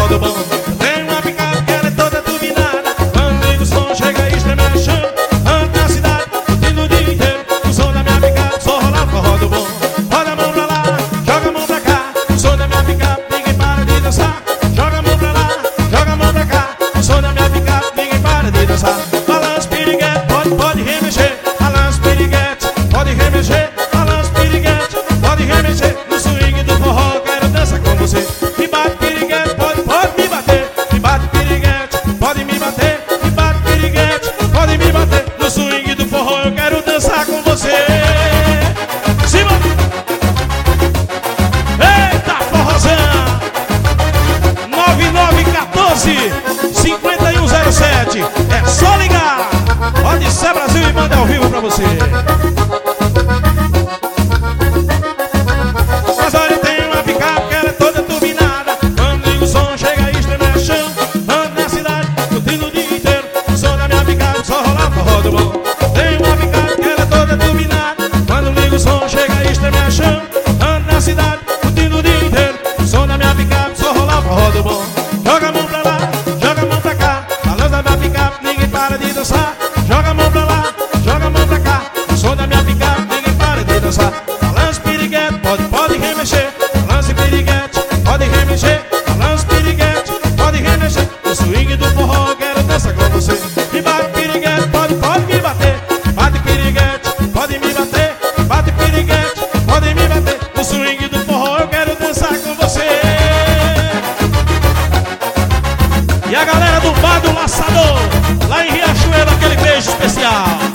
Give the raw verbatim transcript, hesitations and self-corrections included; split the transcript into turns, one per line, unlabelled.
forró do bom. Tem uma picape que ela é toda turbinada, quando liga o som chega e estremece o chão. Anda na cidade, curtindo o dia inteiro, o som da minha picape só rola o forró do bom. Roda a mão pra lá, joga a mão pra cá, o som da minha picape ninguém para de dançar. Joga a mão pra lá, joga a mão pra cá, o som da minha picape ninguém para de dançar. Balança piriguete, pode, pode remexer. Balança piriguete, pode remexer. Balança piriguete, pode remexer. No swing do forró quero dançar com você. Me bate piriguete, pode, pode me bater. Me bate piriguete, pode me bater. Me bate piriguete, pode me bater. No swing do forró eu quero dançar com você. Cima! Eita, forrozão! nove nove um quatro, cinco um zero sete. É só ligar! Pode ser Brasil e manda ao vivo pra você. Mas olha, tem uma picape que ela é toda turbinada, quando liga o som chega e estremece o chão. Anda na cidade, curtindo o dia inteiro, o som da minha picape só rola o forró do bom. Tem uma picape que ela é toda turbinada, quando liga o som chega e estremece o chão. Anda na cidade, curtindo o dia inteiro, o som da minha picape só rola o forró do bom. Joga a mão pra lá, joga a mão pra cá, balança da minha picape ninguém para de dançar. Joga a mão pra lá, joga a mão pra cá, o som da minha picape ninguém para de dançar. Balança piriguete, pode, pode remexer. Balança piriguete, pode remexer. Balança piriguete, pode remexer. No swing do forró quero dançar com você. Me bate piriguete, pode, pode me bater. Bate piriguete, pode me bater. Bate piriguete, pode me bater. No swing do forró eu quero dançar com você. E a galera do Bar do Laçador, lá em Riachuelo, aquele beijo especial.